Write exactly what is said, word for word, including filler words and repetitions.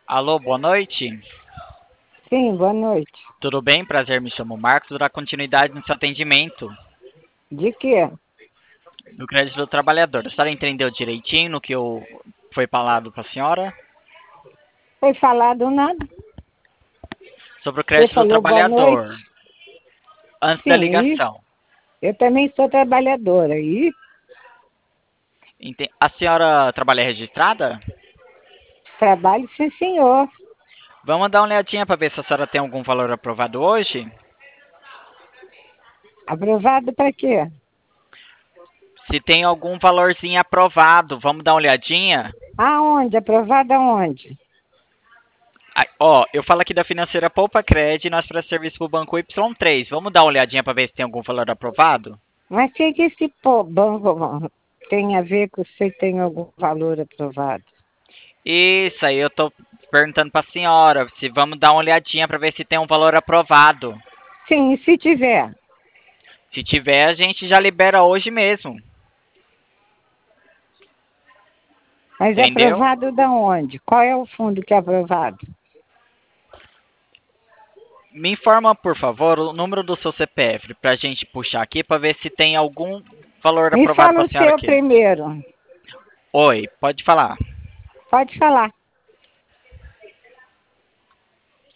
Alô, boa noite. Sim, boa noite. Tudo bem? Prazer, me chamo Marcos. Vou dar continuidade no seu atendimento De quê? do crédito do trabalhador. A senhora entendeu direitinho no que eu foi falado para a senhora Foi falado nada? sobre o Você crédito do falou boa noite? trabalhador antes da Sim, e ligação. eu também sou trabalhadora. E Ente- A senhora trabalha registrada? trabalho, sim, senhor. Vamos dar uma olhadinha para ver se a senhora tem algum valor aprovado hoje. Aprovado para quê? Se tem algum valorzinho aprovado, vamos dar uma olhadinha. Aonde? Aprovado aonde? Ah, ó, eu falo aqui da financeira Poupa Cred, nós prestamos serviço para o Banco Y três. Vamos dar uma olhadinha para ver se tem algum valor aprovado? Mas o que que esse pô- banco tem a ver com se tem algum valor aprovado? Isso aí, eu tô perguntando para a senhora se vamos dar uma olhadinha para ver se tem um valor aprovado. Sim, e se tiver? Se tiver, a gente já libera hoje mesmo. Mas é Entendeu? aprovado da onde? Qual é o fundo que é aprovado? Me informa, por favor, o número do seu C P F para a gente puxar aqui para ver se tem algum valor Me aprovado fala para a o senhora seu aqui. primeiro. Oi, pode falar. Pode falar.